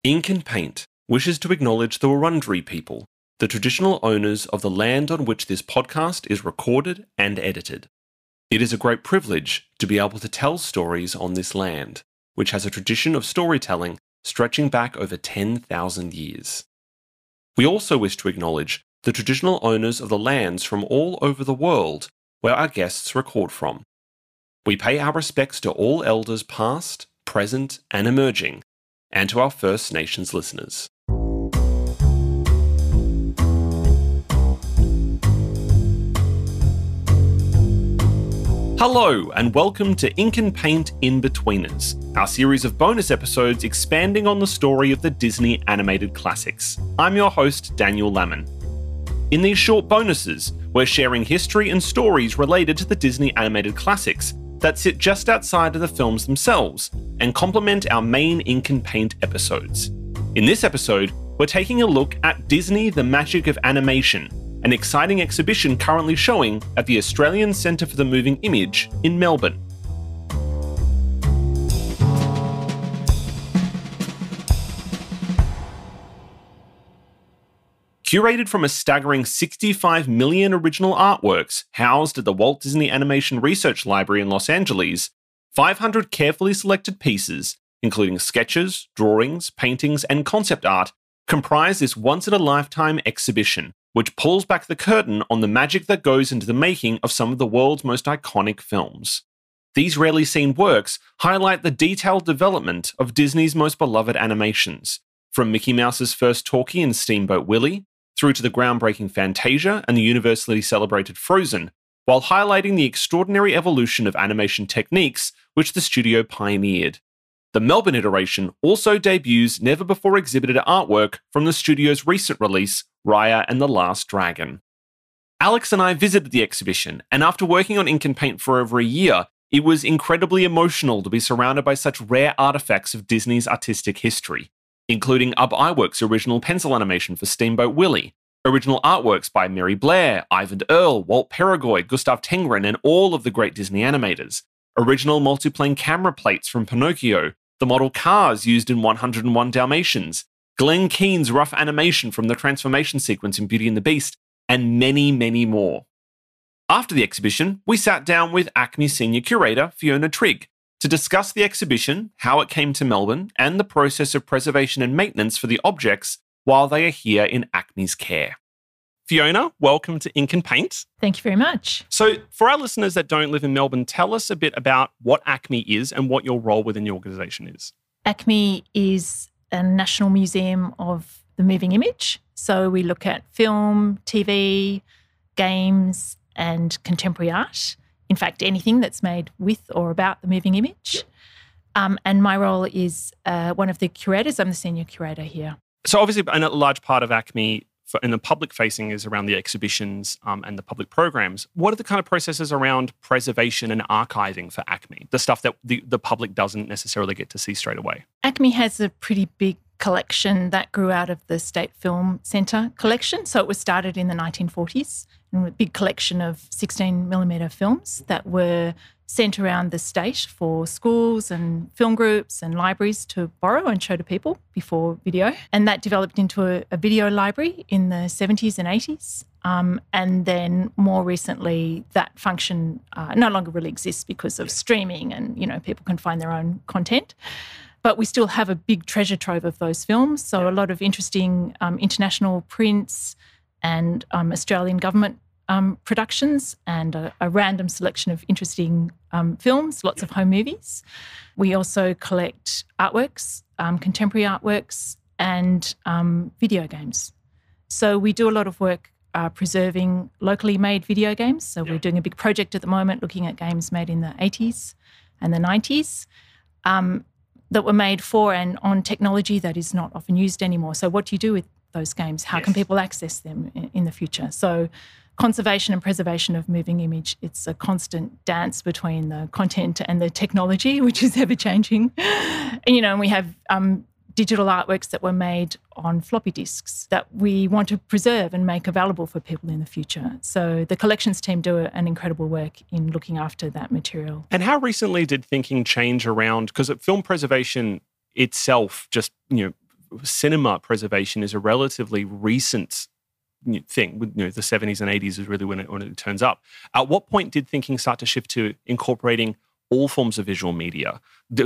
Ink and Paint wishes to acknowledge the Wurundjeri people, the traditional owners of the land on which this podcast is recorded and edited. It is a great privilege to be able to tell stories on this land, which has a tradition of storytelling stretching back over 10,000 years. We also wish to acknowledge the traditional owners of the lands from all over the world where our guests record from. We pay our respects to all elders past, present, and emerging, and to our First Nations listeners. Hello, and welcome to Ink and Paint In-Betweeners, our series of bonus episodes expanding on the story of the Disney animated classics. I'm your host, Daniel Lamon. In these short bonuses, we're sharing history and stories related to the Disney animated classics that sit just outside of the films themselves and complement our main Ink and Paint episodes. In this episode, we're taking a look at Disney: The Magic of Animation, an exciting exhibition currently showing at the Australian Centre for the Moving Image in Melbourne. Curated from a staggering 65 million original artworks housed at the Walt Disney Animation Research Library in Los Angeles, 500 carefully selected pieces, including sketches, drawings, paintings, and concept art, comprise this once-in-a-lifetime exhibition, which pulls back the curtain on the magic that goes into the making of some of the world's most iconic films. These rarely seen works highlight the detailed development of Disney's most beloved animations, from Mickey Mouse's first talkie in Steamboat Willie, through to the groundbreaking Fantasia and the universally celebrated Frozen, while highlighting the extraordinary evolution of animation techniques which the studio pioneered. The Melbourne iteration also debuts never-before-exhibited artwork from the studio's recent release, Raya and the Last Dragon. Alex and I visited the exhibition, and after working on Ink and Paint for over a year, it was incredibly emotional to be surrounded by such rare artifacts of Disney's artistic history, including Ub Iwerk's original pencil animation for Steamboat Willie, original artworks by Mary Blair, Ivan Earle, Walt Peregoy, Gustav Tenggren, and all of the great Disney animators, original multiplane camera plates from Pinocchio, the model cars used in 101 Dalmatians, Glenn Keane's rough animation from the transformation sequence in Beauty and the Beast, and many, many more. After the exhibition, we sat down with ACME Senior Curator Fiona Trigg to discuss the exhibition, how it came to Melbourne, and the process of preservation and maintenance for the objects while they are here in ACME's care. Fiona, welcome to Ink and Paint. Thank you very much. So for our listeners that don't live in Melbourne, tell us a bit about what ACME is and what your role within the organisation is. ACME is a national museum of the moving image. So we look at film, TV, games, and contemporary art. In fact, anything that's made with or about the moving image. And my role is one of the curators. I'm the senior curator here. So obviously, a large part of ACME in the public facing is around the exhibitions and the public programs. What are the kind of processes around preservation and archiving for ACME? The stuff that the public doesn't necessarily get to see straight away. ACME has a pretty big collection that grew out of the State Film Centre collection. So it was started in the 1940s, and a big collection of 16mm films that were sent around the state for schools and film groups and libraries to borrow and show to people before video. And that developed into a video library in the 70s and 80s. And then more recently, that function no longer really exists because of streaming and, people can find their own content. But we still have a big treasure trove of those films. So a lot of interesting international prints and Australian government productions and a random selection of interesting films, lots of home movies. We also collect artworks, contemporary artworks, and video games. So we do a lot of work preserving locally made video games. So we're doing a big project at the moment looking at games made in the 80s and the 90s. That were made for and on technology that is not often used anymore. So what do you do with those games? How can people access them in the future? So conservation and preservation of moving image, it's a constant dance between the content and the technology, which is ever-changing. And we have digital artworks that were made on floppy disks that we want to preserve and make available for people in the future. So the collections team do an incredible work in looking after that material. And how recently did thinking change around, because film preservation itself just, cinema preservation is a relatively recent thing. The 70s and 80s is really when it turns up. At what point did thinking start to shift to incorporating all forms of visual media,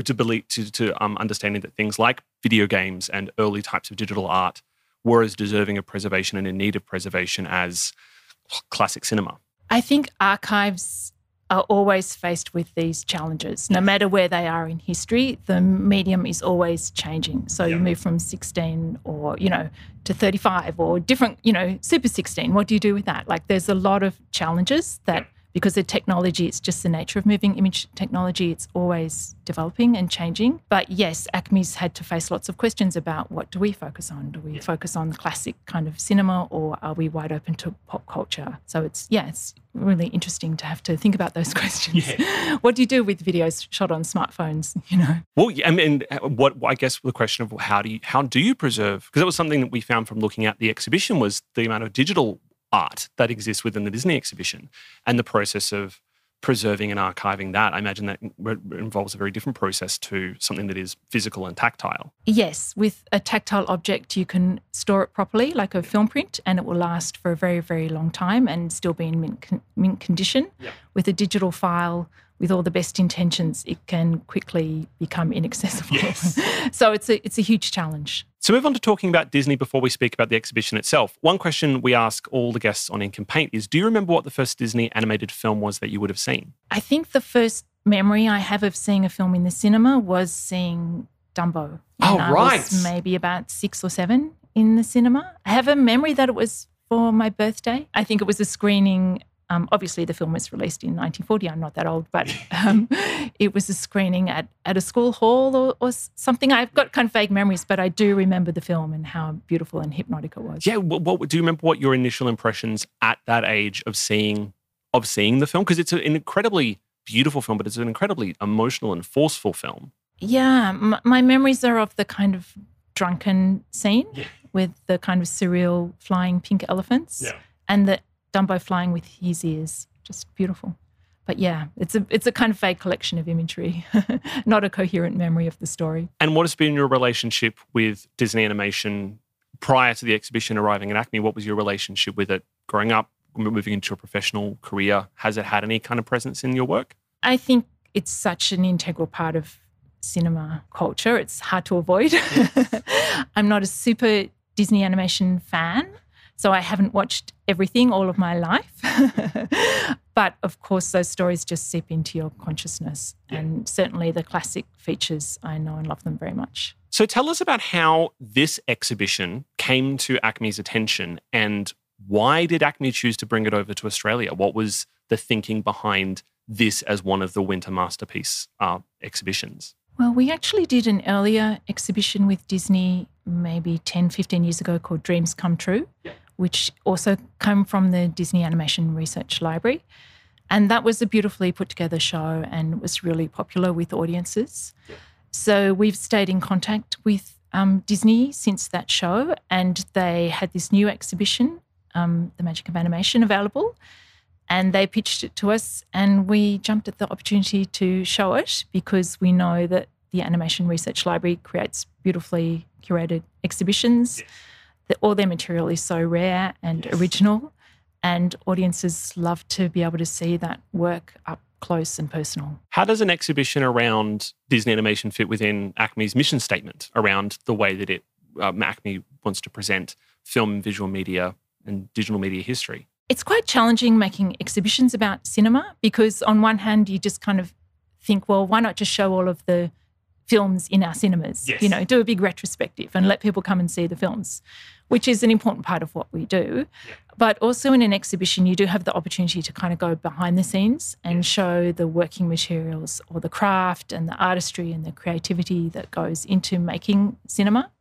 to understanding that things like video games and early types of digital art were as deserving of preservation and in need of preservation as classic cinema? I think archives are always faced with these challenges. No matter where they are in history, the medium is always changing. So you move from 16 or, to 35 or different, Super 16. What do you do with that? Like, there's a lot of challenges that because the technology, it's just the nature of moving image technology, it's always developing and changing. But yes, ACMI's had to face lots of questions about what do we focus on? Do we focus on the classic kind of cinema, or are we wide open to pop culture? So it's really interesting to have to think about those questions. Yeah. What do you do with videos shot on smartphones, Well, I mean, I guess the question of how do you preserve, because that was something that we found from looking at the exhibition, was the amount of digital art that exists within the Disney exhibition and the process of preserving and archiving that. I imagine that involves a very different process to something that is physical and tactile. Yes, with a tactile object, you can store it properly, like a film print, and it will last for a very, very long time and still be in mint condition. Yep. With a digital file, with all the best intentions, it can quickly become inaccessible. Yes. So it's a huge challenge. So move on to talking about Disney before we speak about the exhibition itself. One question we ask all the guests on Ink and Paint is, do you remember what the first Disney animated film was that you would have seen? I think the first memory I have of seeing a film in the cinema was seeing Dumbo. Right. I was maybe about 6 or 7 in the cinema. I have a memory that it was for my birthday. I think it was a screening. Obviously, the film was released in 1940. I'm not that old, but it was a screening at a school hall or something. I've got kind of vague memories, but I do remember the film and how beautiful and hypnotic it was. Yeah, what do you remember? What your initial impressions at that age of seeing the film? Because it's an incredibly beautiful film, but it's an incredibly emotional and forceful film. Yeah, my memories are of the kind of drunken scene with the kind of surreal flying pink elephants, and the Dumbo flying with his ears, just beautiful. But yeah, it's a kind of vague collection of imagery, not a coherent memory of the story. And what has been your relationship with Disney animation prior to the exhibition arriving at ACMI? What was your relationship with it growing up, moving into a professional career? Has it had any kind of presence in your work? I think it's such an integral part of cinema culture. It's hard to avoid. I'm not a super Disney animation fan, so I haven't watched everything all of my life. But, of course, those stories just seep into your consciousness. Yeah. And certainly the classic features, I know and love them very much. So tell us about how this exhibition came to ACMI's attention, and why did ACMI choose to bring it over to Australia? What was the thinking behind this as one of the Winter Masterpiece exhibitions? Well, we actually did an earlier exhibition with Disney maybe 10, 15 years ago called Dreams Come True, which also came from the Disney Animation Research Library. And that was a beautifully put together show and was really popular with audiences. So we've stayed in contact with Disney since that show, and they had this new exhibition, The Magic of Animation, available. And they pitched it to us, and we jumped at the opportunity to show it because we know that the Animation Research Library creates beautifully curated exhibitions. Yes. All their material is so rare and original, and audiences love to be able to see that work up close and personal. How does an exhibition around Disney animation fit within ACMI's mission statement around the way that ACMI wants to present film and visual media and digital media history? It's quite challenging making exhibitions about cinema because on one hand you just kind of think, well, why not just show all of the films in our cinemas? Yes. Do a big retrospective and let people come and see the films, which is an important part of what we do. Yeah. But also in an exhibition, you do have the opportunity to kind of go behind the scenes and show the working materials or the craft and the artistry and the creativity that goes into making cinema.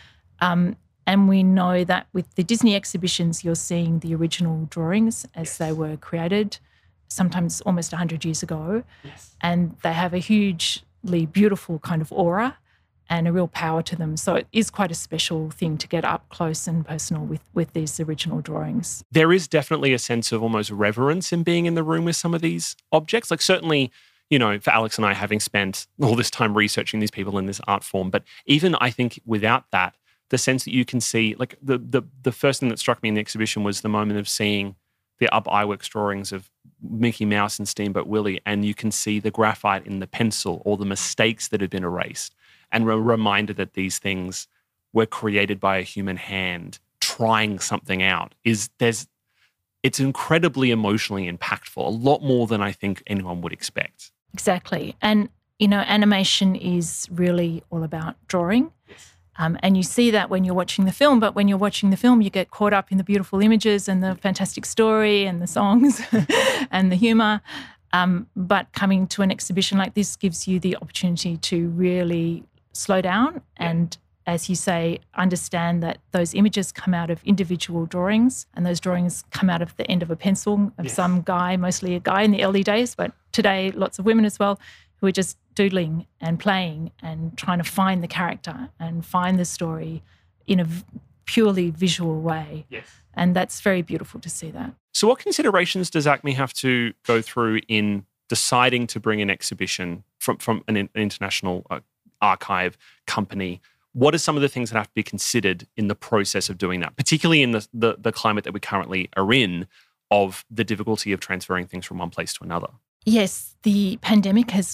Yeah. And we know that with the Disney exhibitions, you're seeing the original drawings as they were created, sometimes almost 100 years ago. Yes. And they have a hugely beautiful kind of aura and a real power to them. So it is quite a special thing to get up close and personal with these original drawings. There is definitely a sense of almost reverence in being in the room with some of these objects. Like certainly, for Alex and I, having spent all this time researching these people in this art form, but even I think without that, the sense that you can see, like the first thing that struck me in the exhibition was the moment of seeing the Up Iwerks drawings of Mickey Mouse and Steamboat Willie, and you can see the graphite in the pencil or the mistakes that have been erased, and a reminder that these things were created by a human hand trying something out. It's incredibly emotionally impactful, a lot more than I think anyone would expect. Exactly. And, animation is really all about drawing. Yes. And you see that when you're watching the film, but when you're watching the film, you get caught up in the beautiful images and the fantastic story and the songs and the humour. But coming to an exhibition like this gives you the opportunity to really slow down and, as you say, understand that those images come out of individual drawings, and those drawings come out of the end of a pencil of some guy, mostly a guy in the early days, but today lots of women as well, who are just doodling and playing and trying to find the character and find the story in a purely visual way. Yes. And that's very beautiful to see that. So what considerations does ACME have to go through in deciding to bring an exhibition from an international archive company? What are some of the things that have to be considered in the process of doing that, particularly in the climate that we currently are in, of the difficulty of transferring things from one place to another? Yes, the pandemic has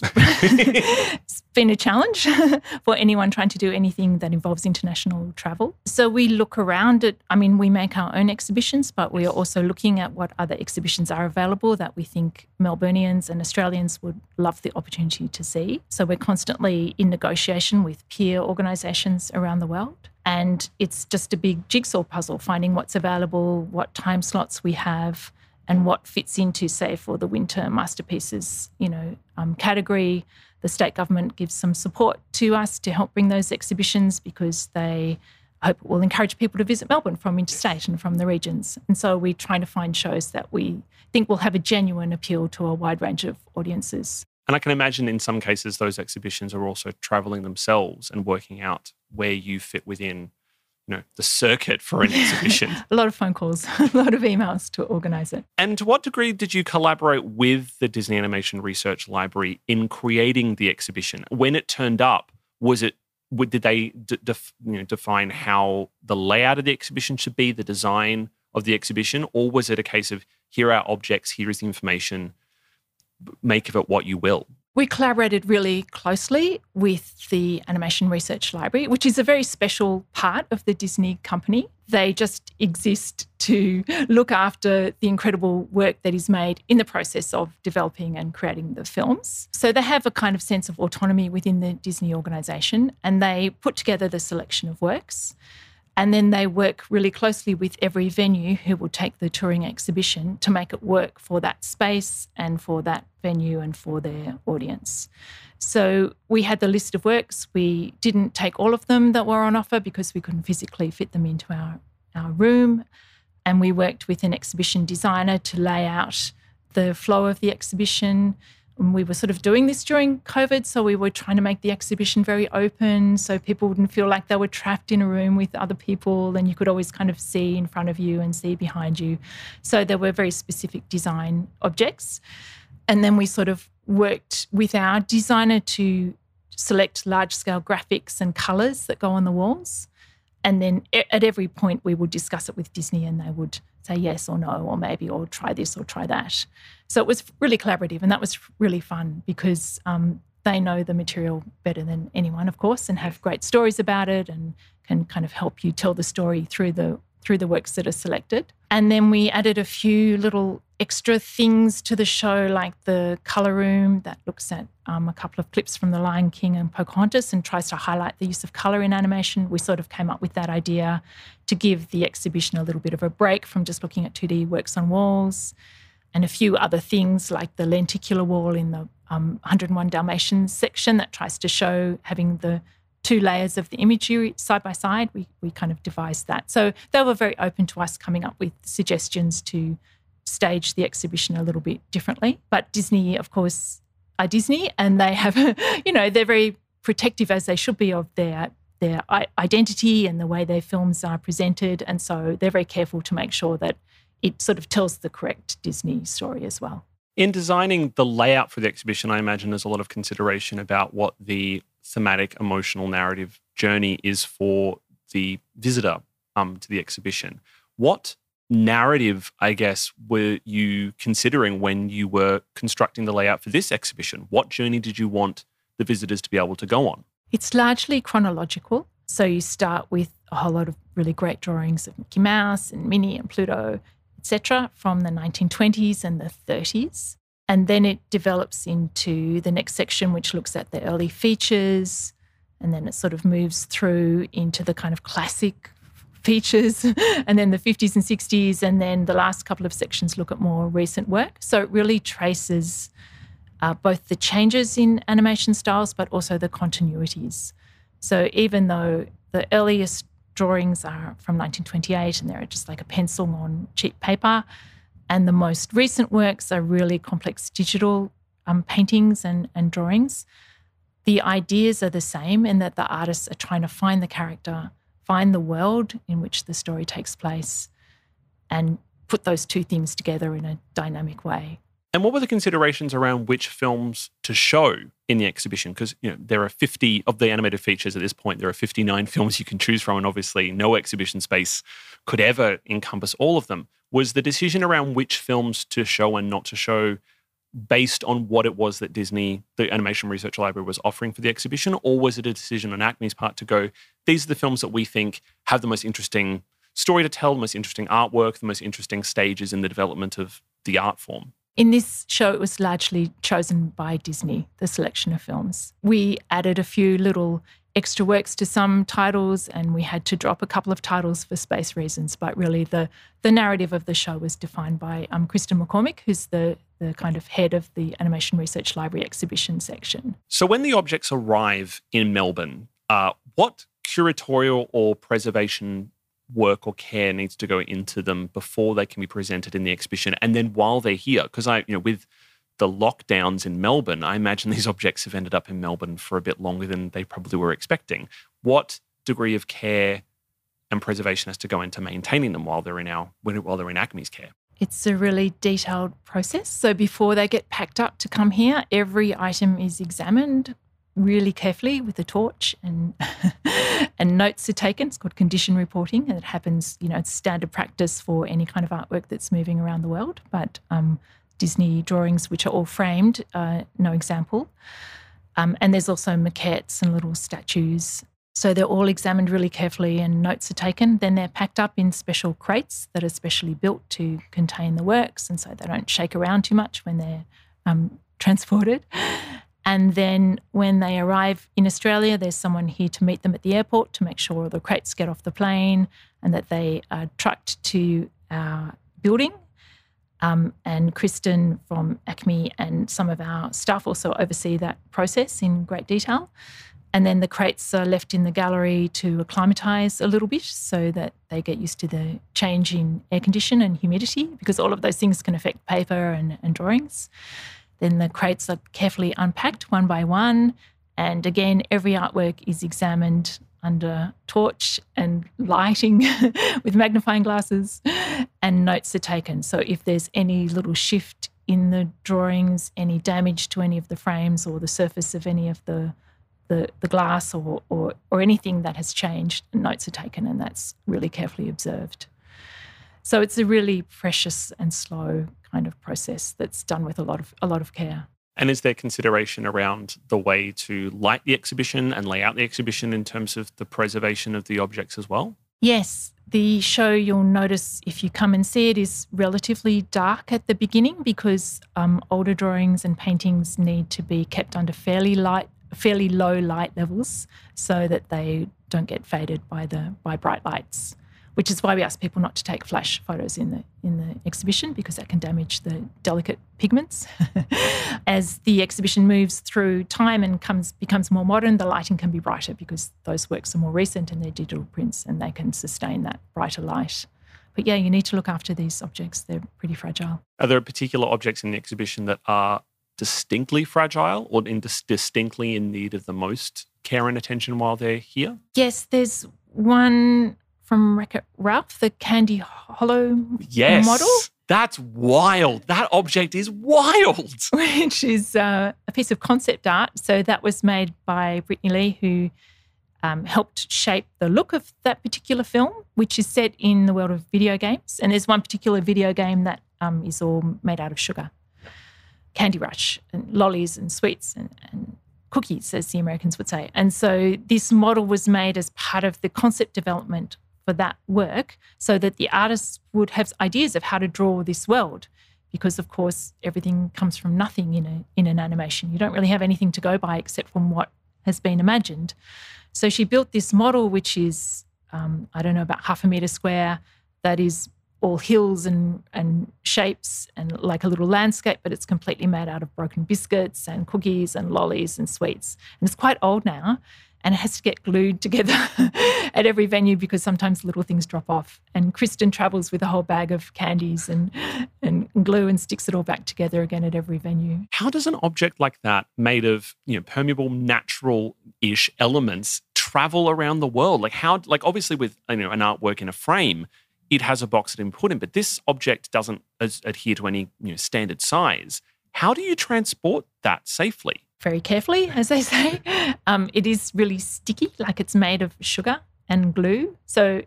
been a challenge for anyone trying to do anything that involves international travel. So we look around at, we make our own exhibitions, but we are also looking at what other exhibitions are available that we think Melburnians and Australians would love the opportunity to see. So we're constantly in negotiation with peer organisations around the world. And it's just a big jigsaw puzzle, finding what's available, what time slots we have, and what fits into, say, for the winter masterpieces, category. The state government gives some support to us to help bring those exhibitions because they hope it will encourage people to visit Melbourne from interstate and from the regions. And so we're trying to find shows that we think will have a genuine appeal to a wide range of audiences. And I can imagine in some cases those exhibitions are also travelling themselves and working out where you fit within the circuit for an exhibition. A lot of phone calls, a lot of emails to organise it. And to what degree did you collaborate with the Disney Animation Research Library in creating the exhibition? When it turned up, did they define how the layout of the exhibition should be, the design of the exhibition, or was it a case of here are objects, here is the information, make of it what you will? We collaborated really closely with the Animation Research Library, which is a very special part of the Disney company. They just exist to look after the incredible work that is made in the process of developing and creating the films. So they have a kind of sense of autonomy within the Disney organisation, and they put together the selection of works. And then they work really closely with every venue who will take the touring exhibition to make it work for that space and for that venue and for their audience. So we had the list of works. We didn't take all of them that were on offer because we couldn't physically fit them into our room. And we worked with an exhibition designer to lay out the flow of the exhibition. And we were sort of doing this during COVID, so we were trying to make the exhibition very open so people wouldn't feel like they were trapped in a room with other people and you could always kind of see in front of you and see behind you. So there were very specific design objects. And then we sort of worked with our designer to select large-scale graphics and colours that go on the walls. And then at every point we would discuss it with Disney and they would say yes or no or maybe or try this or try that. So it was really collaborative and that was really fun because they know the material better than anyone, of course, and have great stories about it and can kind of help you tell the story through the works that are selected. And then we added a few little extra things to the show, like the colour room that looks at a couple of clips from The Lion King and Pocahontas and tries to highlight the use of colour in animation. We sort of came up with that idea to give the exhibition a little bit of a break from just looking at 2D works on walls, and a few other things like the lenticular wall in the 101 Dalmatians section that tries to show having the two layers of the imagery side by side. We kind of devised that. So they were very open to us coming up with suggestions to stage the exhibition a little bit differently. But Disney, of course, are Disney, and they have, they're very protective, as they should be, of their identity and the way their films are presented. And so they're very careful to make sure that it sort of tells the correct Disney story as well. In designing the layout for the exhibition, I imagine there's a lot of consideration about what the thematic, emotional narrative journey is for the visitor to the exhibition. What narrative, I guess, were you considering when you were constructing the layout for this exhibition? What journey did you want the visitors to be able to go on? It's largely chronological. So you start with a whole lot of really great drawings of Mickey Mouse and Minnie and Pluto, etc., from the 1920s and the 30s. And then it develops into the next section, which looks at the early features, and then it sort of moves through into the kind of classic features, and then the 50s and 60s, and then the last couple of sections look at more recent work. So it really traces both the changes in animation styles, but also the continuities. So even though the earliest drawings are from 1928 and they're just like a pencil on cheap paper, and the most recent works are really complex digital paintings and drawings, the ideas are the same in that the artists are trying to find the character, find the world in which the story takes place, and put those two things together in a dynamic way. And what were the considerations around which films to show in the exhibition? Because there are 50 of the animated features at this point. There are 59 films you can choose from, and obviously no exhibition space could ever encompass all of them. Was the decision around which films to show and not to show based on what it was that Disney, the Animation Research Library, was offering for the exhibition, or was it a decision on Acme's part to go, these are the films that we think have the most interesting story to tell, the most interesting artwork, the most interesting stages in the development of the art form? In this show, it was largely chosen by Disney, the selection of films. We added a few little extra works to some titles, and we had to drop a couple of titles for space reasons. But really, the narrative of the show was defined by Kristen McCormick, who's the kind of head of the Animation Research Library exhibition section. So when the objects arrive in Melbourne, what curatorial or preservation work or care needs to go into them before they can be presented in the exhibition, and then while they're here? Because with the lockdowns in Melbourne, I imagine these objects have ended up in Melbourne for a bit longer than they probably were expecting. What degree of care and preservation has to go into maintaining them while they're in Acme's care? It's a really detailed process. So before they get packed up to come here, every item is examined really carefully with a torch, and and notes are taken. It's called condition reporting, and it happens, it's standard practice for any kind of artwork that's moving around the world. But Disney drawings, which are all framed, no example. And there's also maquettes and little statues. So they're all examined really carefully and notes are taken. Then they're packed up in special crates that are specially built to contain the works, and so they don't shake around too much when they're transported. And then when they arrive in Australia, there's someone here to meet them at the airport to make sure the crates get off the plane and that they are trucked to our building. And Kristen from Acme and some of our staff also oversee that process in great detail. And then the crates are left in the gallery to acclimatise a little bit so that they get used to the change in air condition and humidity, because all of those things can affect paper and drawings. Then the crates are carefully unpacked one by one. And again, every artwork is examined under torch and lighting with magnifying glasses, and notes are taken. So if there's any little shift in the drawings, any damage to any of the frames or the surface of any of the glass or anything that has changed, notes are taken, and that's really carefully observed. So it's a really precious and slow kind of process that's done with a lot of care. And is there consideration around the way to light the exhibition and lay out the exhibition in terms of the preservation of the objects as well? Yes. The show, you'll notice if you come and see it, is relatively dark at the beginning because older drawings and paintings need to be kept under fairly low light levels so that they don't get faded by bright lights, which is why we ask people not to take flash photos in the exhibition, because that can damage the delicate pigments. As the exhibition moves through time and becomes more modern, the lighting can be brighter because those works are more recent and they're digital prints and they can sustain that brighter light. But yeah, you need to look after these objects. They're pretty fragile. Are there particular objects in the exhibition that are distinctly fragile or distinctly in need of the most care and attention while they're here? Yes, there's one from Wreck-It Ralph, the Candy Hollow model. That's wild. That object is wild. Which is a piece of concept art. So that was made by Brittany Lee, who helped shape the look of that particular film, which is set in the world of video games. And there's one particular video game that is all made out of sugar. Candy Rush and lollies and sweets and cookies, as the Americans would say. And so this model was made as part of the concept development for that work so that the artists would have ideas of how to draw this world. Because, of course, everything comes from nothing in an animation. You don't really have anything to go by except from what has been imagined. So she built this model, which is, about 0.5 metre square, that is all hills and shapes and like a little landscape, but it's completely made out of broken biscuits and cookies and lollies and sweets. And it's quite old now, and it has to get glued together at every venue because sometimes little things drop off. And Kristen travels with a whole bag of candies and glue and sticks it all back together again at every venue. How does an object like that, made of permeable, natural-ish elements, travel around the world? Obviously with an artwork in a frame, it has a box that it can put in, but this object doesn't adhere to any standard size. How do you transport that safely? Very carefully, as they say. It is really sticky, like it's made of sugar and glue. So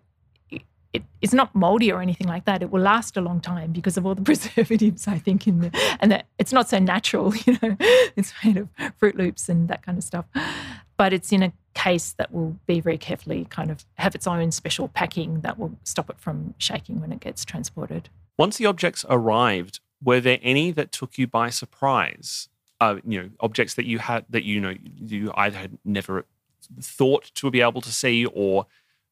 it's not mouldy or anything like that. It will last a long time because of all the preservatives, I think, and that it's not so natural, It's made of Fruit Loops and that kind of stuff. But it's in a case that will be very carefully kind of have its own special packing that will stop it from shaking when it gets transported. Once the objects arrived, were there any that took you by surprise? Objects that you had that you either had never thought to be able to see, or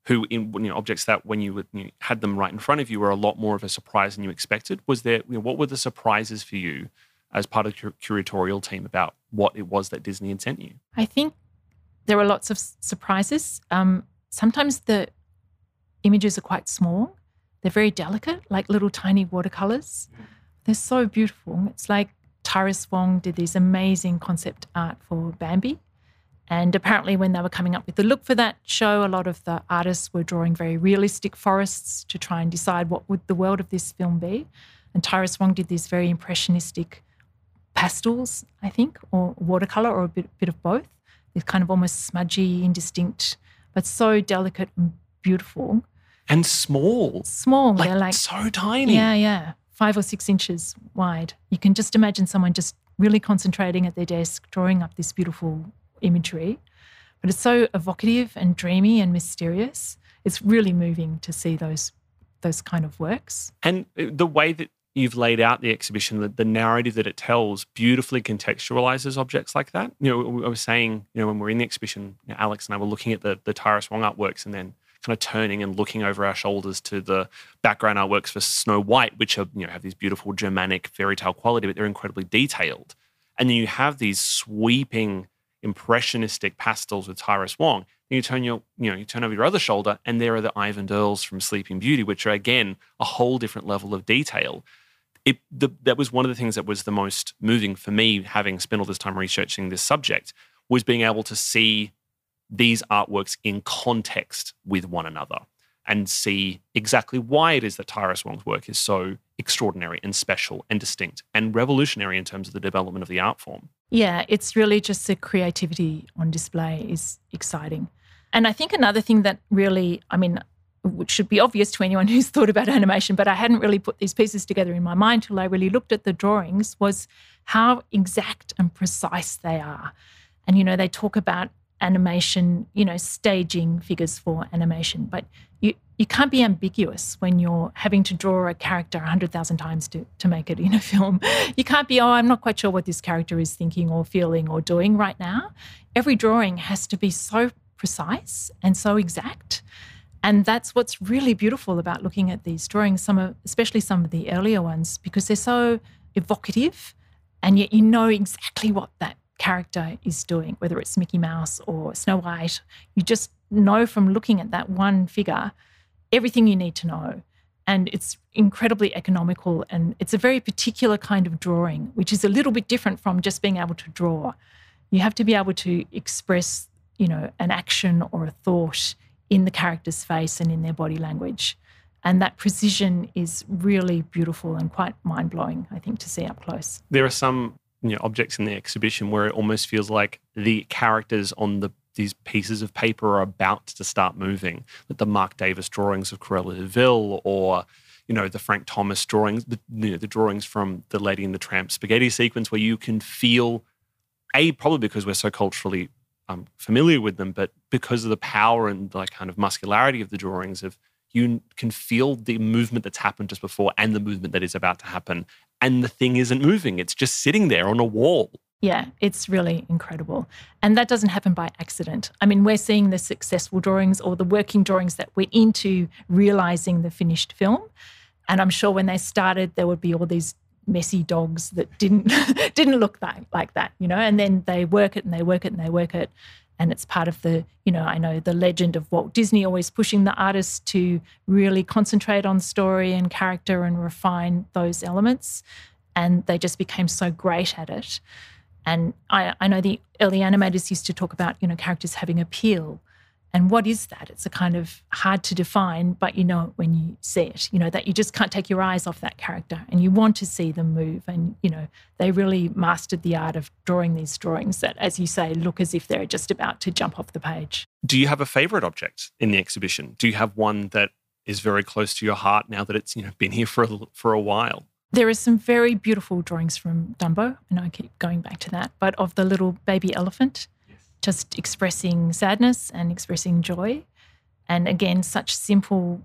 objects that when you had them right in front of you were a lot more of a surprise than you expected. Was there what were the surprises for you as part of your curatorial team about what it was that Disney had sent you? I think there were lots of surprises. Sometimes the images are quite small. They're very delicate, like little tiny watercolors. They're so beautiful. It's like Tyrus Wong did this amazing concept art for Bambi. And apparently when they were coming up with the look for that show, a lot of the artists were drawing very realistic forests to try and decide what would the world of this film be. And Tyrus Wong did these very impressionistic pastels, I think, or watercolour, or a bit of both. They're kind of almost smudgy, indistinct, but so delicate and beautiful. And small. Small. They're like so tiny. Yeah. 5 or 6 inches wide. You can just imagine someone just really concentrating at their desk, drawing up this beautiful imagery. But it's so evocative and dreamy and mysterious. It's really moving to see those kind of works. And the way that you've laid out the exhibition, the narrative that it tells beautifully contextualizes objects like that. I was saying, when we're in the exhibition, Alex and I were looking at the Tyrus Wong artworks and then kind of turning and looking over our shoulders to the background artworks for Snow White, which are, have these beautiful Germanic fairy tale quality, but they're incredibly detailed. And then you have these sweeping impressionistic pastels with Tyrus Wong. Then you turn over your other shoulder and there are the Ivan Earls from Sleeping Beauty, which are, again, a whole different level of detail. That was one of the things that was the most moving for me, having spent all this time researching this subject, was being able to see these artworks in context with one another and see exactly why it is that Tyrus Wong's work is so extraordinary and special and distinct and revolutionary in terms of the development of the art form. Yeah, it's really just the creativity on display is exciting. And I think another thing that really, which should be obvious to anyone who's thought about animation, but I hadn't really put these pieces together in my mind till I really looked at the drawings, was how exact and precise they are. And, they talk about animation, staging figures for animation, but you can't be ambiguous when you're having to draw a character 100,000 times to make it in a film. You can't be, I'm not quite sure what this character is thinking or feeling or doing right now. Every drawing has to be so precise and so exact. And that's what's really beautiful about looking at these drawings, especially some of the earlier ones, because they're so evocative, and yet you know exactly what that character is doing, whether it's Mickey Mouse or Snow White. You just know from looking at that one figure everything you need to know. And it's incredibly economical, and it's a very particular kind of drawing, which is a little bit different from just being able to draw. You have to be able to express, an action or a thought in the character's face and in their body language. And that precision is really beautiful and quite mind-blowing, I think, to see up close. There are some objects in the exhibition where it almost feels like the characters on the these pieces of paper are about to start moving. Like the Mark Davis drawings of Cruella de Vil, or the Frank Thomas drawings, the drawings from the Lady and the Tramp spaghetti sequence, where you can feel, probably because we're so culturally familiar with them, but because of the power and the kind of muscularity of the drawings, you can feel the movement that's happened just before and the movement that is about to happen. And the thing isn't moving. It's just sitting there on a wall. Yeah, it's really incredible. And that doesn't happen by accident. I mean, we're seeing the successful drawings or the working drawings that went into realising the finished film. And I'm sure when they started, there would be all these messy dogs that didn't look like that, and then they work it and they work it and they work it. And it's part of the, I know the legend of Walt Disney always pushing the artists to really concentrate on story and character and refine those elements. And they just became so great at it. And I know the early animators used to talk about, characters having appeal. And what is that? It's a kind of hard to define, but you know it when you see it, that you just can't take your eyes off that character and you want to see them move. And, they really mastered the art of drawing these drawings that, as you say, look as if they're just about to jump off the page. Do you have a favourite object in the exhibition? Do you have one that is very close to your heart now that it's been here for a while? There are some very beautiful drawings from Dumbo, and I keep going back to that, but of the little baby elephant, just expressing sadness and expressing joy. And again, such simple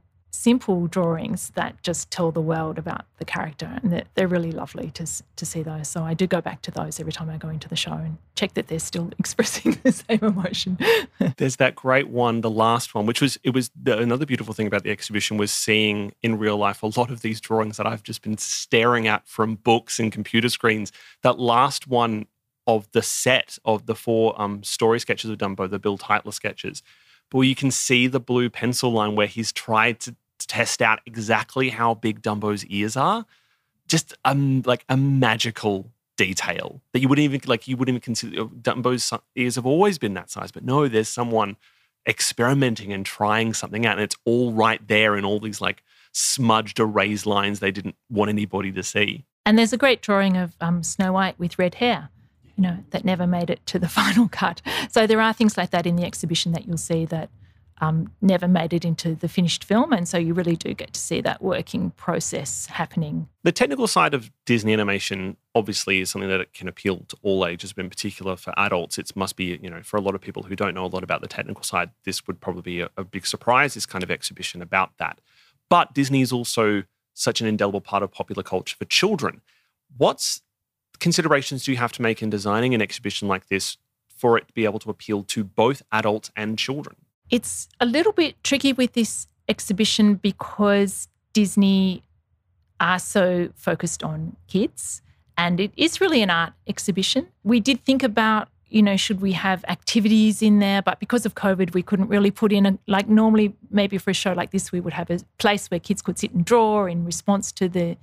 drawings that just tell the world about the character, and they're really lovely to see those. So I do go back to those every time I go into the show and check that they're still expressing the same emotion. There's that great one, the last one, another beautiful thing about the exhibition was seeing in real life a lot of these drawings that I've just been staring at from books and computer screens. That last one of the set of the 4 story sketches of Dumbo, the Bill Tytler sketches, but where you can see the blue pencil line where he's tried to test out exactly how big Dumbo's ears are. Just like a magical detail that you wouldn't even consider. Dumbo's ears have always been that size, but no, there's someone experimenting and trying something out, and it's all right there in all these like smudged erased lines they didn't want anybody to see. And there's a great drawing of Snow White with red hair, that never made it to the final cut. So there are things like that in the exhibition that you'll see that never made it into the finished film. And so you really do get to see that working process happening. The technical side of Disney animation obviously is something that it can appeal to all ages, but in particular for adults, it must be, for a lot of people who don't know a lot about the technical side, this would probably be a big surprise, this kind of exhibition about that. But Disney is also such an indelible part of popular culture for children. What considerations do you have to make in designing an exhibition like this for it to be able to appeal to both adults and children? It's a little bit tricky with this exhibition because Disney are so focused on kids, and it is really an art exhibition. We did think about, should we have activities in there, but because of COVID, we couldn't really put in normally maybe for a show like this, we would have a place where kids could sit and draw in response to the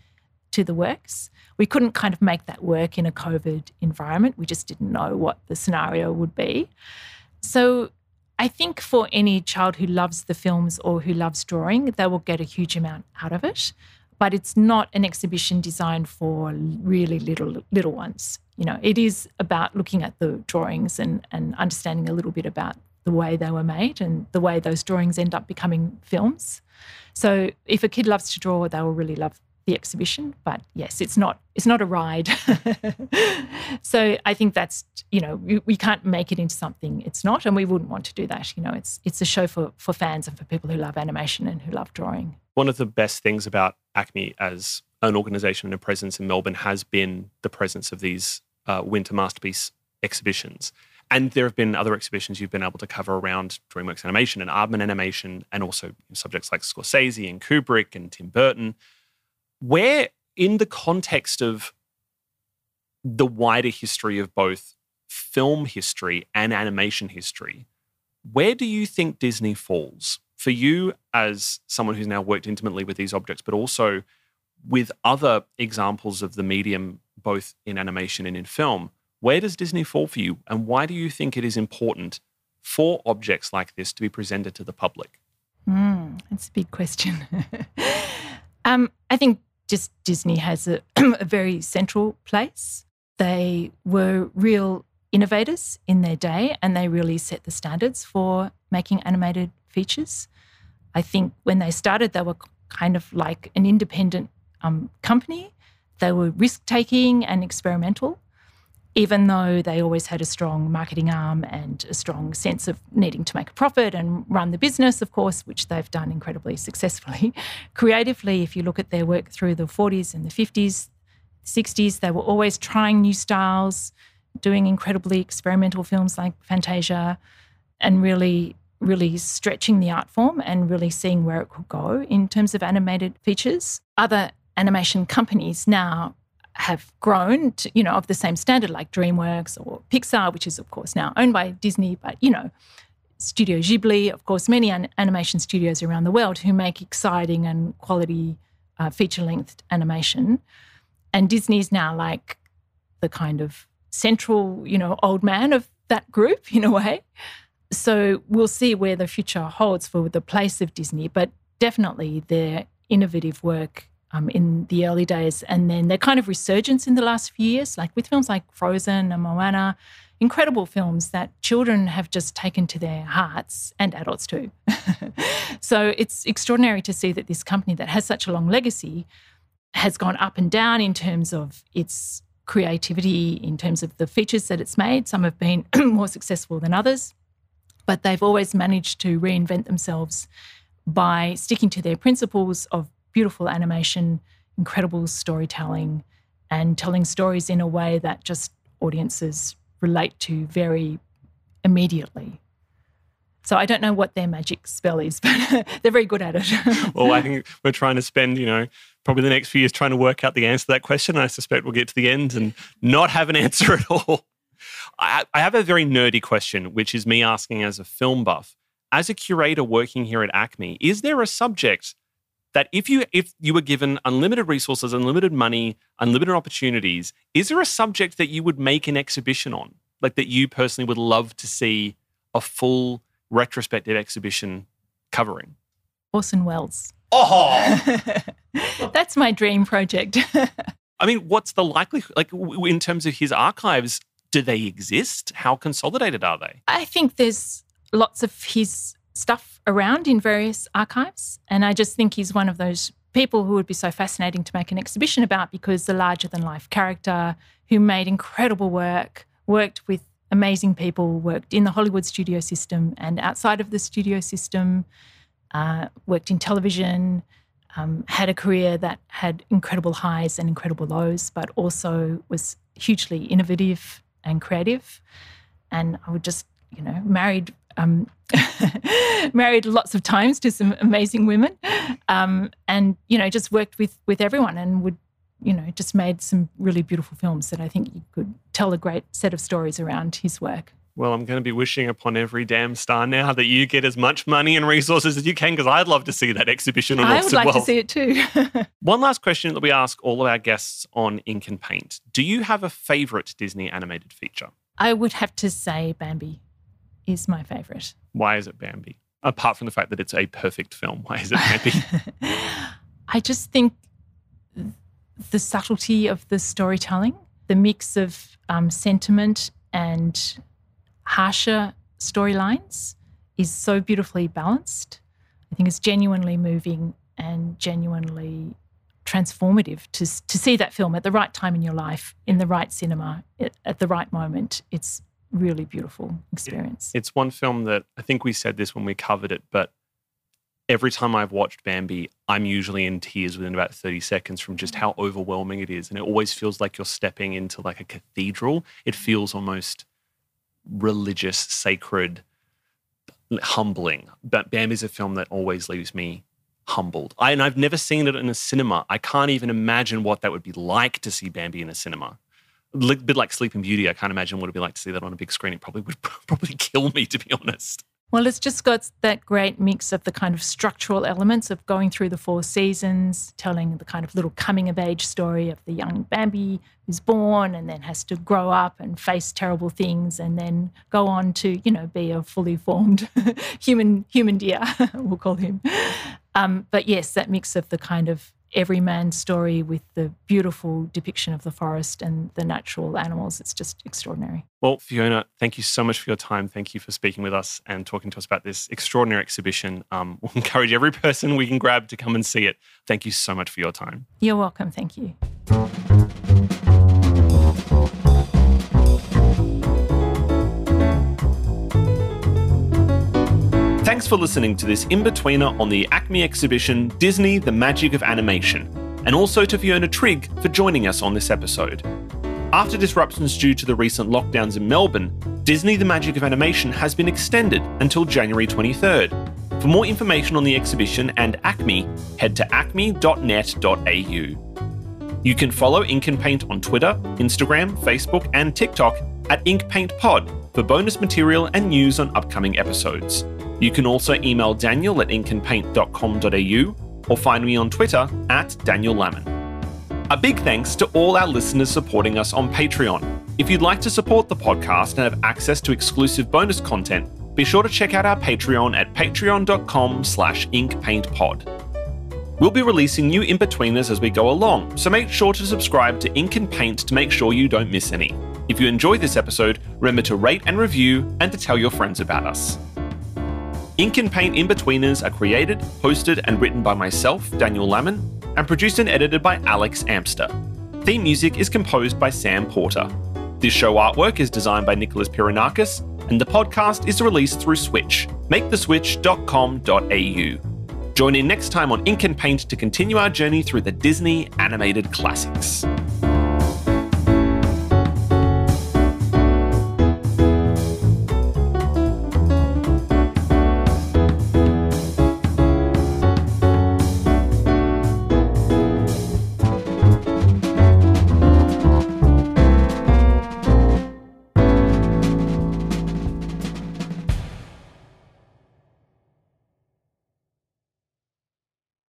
works. We couldn't kind of make that work in a COVID environment. We just didn't know what the scenario would be. So I think for any child who loves the films or who loves drawing, they will get a huge amount out of it. But it's not an exhibition designed for really little ones. It is about looking at the drawings and understanding a little bit about the way they were made and the way those drawings end up becoming films. So if a kid loves to draw, they will really love the exhibition. But yes, it's not a ride. So I think that's, we can't make it into something it's not, and we wouldn't want to do that. It's a show for fans and for people who love animation and who love drawing. One of the best things about ACMI as an organisation and a presence in Melbourne has been the presence of these Winter Masterpiece exhibitions. And there have been other exhibitions you've been able to cover around DreamWorks Animation and Aardman Animation, and also subjects like Scorsese and Kubrick and Tim Burton. Where, in the context of the wider history of both film history and animation history, where do you think Disney falls? For you as someone who's now worked intimately with these objects, but also with other examples of the medium, both in animation and in film, where does Disney fall for you? And why do you think it is important for objects like this to be presented to the public? That's a big question. I think just Disney has a very central place. They were real innovators in their day, and they really set the standards for making animated features. I think when they started, they were kind of like an independent company. They were risk-taking and experimental, even though they always had a strong marketing arm and a strong sense of needing to make a profit and run the business, of course, which they've done incredibly successfully. Creatively, if you look at their work through the 40s and the 50s, 60s, they were always trying new styles, doing incredibly experimental films like Fantasia, and really stretching the art form and really seeing where it could go in terms of animated features. Other animation companies now have grown to, of the same standard, like DreamWorks or Pixar, which is, of course, now owned by Disney, but, Studio Ghibli, of course, many animation studios around the world who make exciting and quality feature-length animation. And Disney's now like the kind of central, old man of that group in a way. So we'll see where the future holds for the place of Disney, but definitely their innovative work in the early days, and then their kind of resurgence in the last few years, like with films like Frozen and Moana, incredible films that children have just taken to their hearts, and adults too. So it's extraordinary to see that this company that has such a long legacy has gone up and down in terms of its creativity, in terms of the features that it's made. Some have been more successful than others, but they've always managed to reinvent themselves by sticking to their principles of beautiful animation, incredible storytelling, and telling stories in a way that just audiences relate to very immediately. So I don't know what their magic spell is, but they're very good at it. Well, I think we're trying to spend, probably the next few years trying to work out the answer to that question. I suspect we'll get to the end and not have an answer at all. I have a very nerdy question, which is me asking as a film buff. As a curator working here at ACMI, is there a subject that if you were given unlimited resources, unlimited money, unlimited opportunities, is there a subject that you would make an exhibition on? Like that you personally would love to see a full retrospective exhibition covering? Orson Welles. Oh! That's my dream project. I mean, what's the likelihood, like in terms of his archives, do they exist? How consolidated are they? I think there's lots of his stuff around in various archives, and I just think he's one of those people who would be so fascinating to make an exhibition about, because the larger-than-life character who made incredible work, worked with amazing people, worked in the Hollywood studio system and outside of the studio system, worked in television, had a career that had incredible highs and incredible lows, but also was hugely innovative and creative. And I would just, married lots of times to some amazing women, and, just worked with everyone, and would, just made some really beautiful films that I think you could tell a great set of stories around his work. Well, I'm going to be wishing upon every damn star now that you get as much money and resources as you can, because I'd love to see that exhibition on Orson Welles. I would like to see it too. One last question that we ask all of our guests on Ink and Paint. Do you have a favourite Disney animated feature? I would have to say Bambi is my favourite. Why is it Bambi? Apart from the fact that it's a perfect film, why is it Bambi? I just think the subtlety of the storytelling, the mix of sentiment and harsher storylines is so beautifully balanced. I think it's genuinely moving and genuinely transformative to see that film at the right time in your life, in the right cinema, at the right moment. It's really beautiful experience. It's one film that, I think we said this when we covered it, but every time I've watched Bambi, I'm usually in tears within about 30 seconds from just how overwhelming it is. And it always feels like you're stepping into like a cathedral. It feels almost religious, sacred, humbling. But Bambi's a film that always leaves me humbled. And I've never seen it in a cinema. I can't even imagine what that would be like to see Bambi in a cinema. A bit like Sleeping Beauty. I can't imagine what it'd be like to see that on a big screen. It probably would kill me, to be honest. Well, it's just got that great mix of the kind of structural elements of going through the 4 seasons, telling the kind of little coming-of-age story of the young Bambi who's born and then has to grow up and face terrible things and then go on to, be a fully formed human deer, we'll call him. But yes, that mix of the kind of everyman story with the beautiful depiction of the forest and the natural animals. It's just extraordinary. Well, Fiona, thank you so much for your time. Thank you for speaking with us and talking to us about this extraordinary exhibition. We'll encourage every person we can grab to come and see it. Thank you so much for your time. You're welcome. Thank you. Thanks for listening to this in-betweener on the ACMI exhibition, Disney, The Magic of Animation, and also to Fiona Trigg for joining us on this episode. After disruptions due to the recent lockdowns in Melbourne, Disney, The Magic of Animation has been extended until January 23rd. For more information on the exhibition and ACMI, head to acme.net.au. You can follow Ink and Paint on Twitter, Instagram, Facebook, and TikTok at InkPaintPod for bonus material and news on upcoming episodes. You can also email Daniel at inkandpaint.com.au or find me on Twitter at Daniel Lamon. A big thanks to all our listeners supporting us on Patreon. If you'd like to support the podcast and have access to exclusive bonus content, be sure to check out our Patreon at patreon.com/inkpaintpod. We'll be releasing new in-betweeners as we go along, so make sure to subscribe to Ink and Paint to make sure you don't miss any. If you enjoyed this episode, remember to rate and review and to tell your friends about us. Ink and Paint In-Betweeners are created, hosted and written by myself, Daniel Lamon, and produced and edited by Alex Amster. Theme music is composed by Sam Porter. This show artwork is designed by Nicholas Piranakis, and the podcast is released through Switch, maketheswitch.com.au. Join in next time on Ink and Paint to continue our journey through the Disney animated classics.